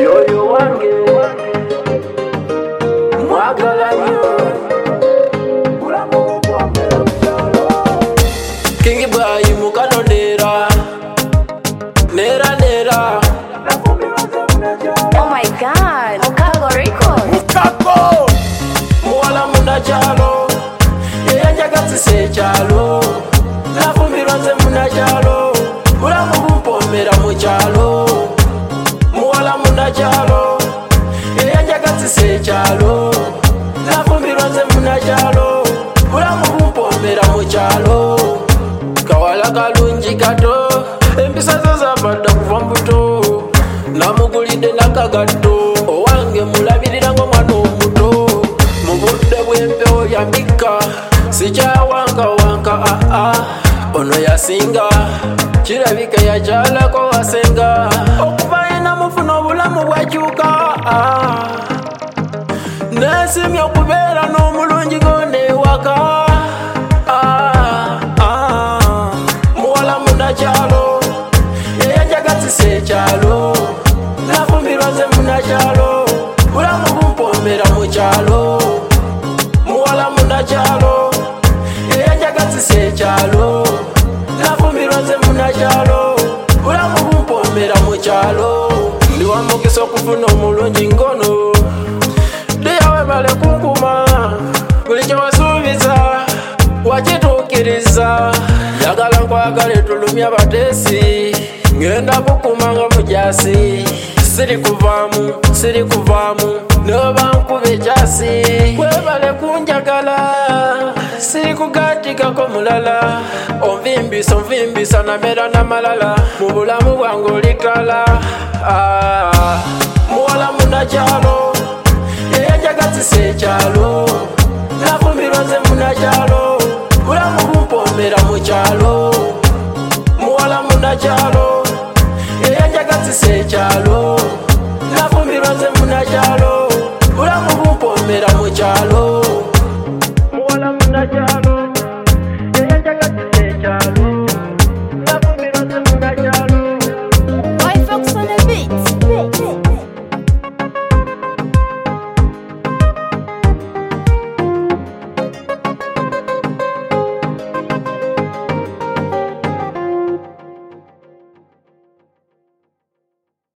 yoyo wange mwagala nnyo King Boy mukano nera Oh my god, Mukago Records. Mukago muwala munachalo yeyanjagati sekyalo nafumbirwa nze munachalo bulamu bumpomera mukyalo muwala munachalo yeyanjagati sekyalo nafumbirwa nze munachalo bulamu bumpomera mukyalo kawala kalungi kato empisa zo zavadda kuva mbuto namugulidde nakagatto owange mulabirira ng'omwana omuto mu budde bw'empewo yambika sikyawankawanka ono yasinga kirabika yakyalako wasenga okuva ena mufuna obulamu bwakyuka nesimye okubeera n'omulungi gondewaka muwala munakyalo yeyanjagati sekyalo nafumbirwa nze munakyalo bulamu bumpomera mukyalo muwala munakyalo yeyanjagati sekyalo nafumbirwa nze munakyalo bulamu bumpomera mukyalo ndi wamugisa okufuna omulungi ngono ndiyawe bale kunkuma buli kyewasuubiza wakituukiriza njagala nkwagale tulumya abateesi ngenda kukumanga mujasi siri kuvaamu noba nkuba ekyasi kwebale kunjagala siri kugatikako mulala onvimbisa namera namalala mu bulamu bwange olikala muwala munakyalo yeyanjagati sekyalo nafumbirwa nze munakyalo bulamu bumpomera mukyalo muwala munakyalo yeyanjagati sekyalo nafumbirwa nze munakyalo bulamu bumpomera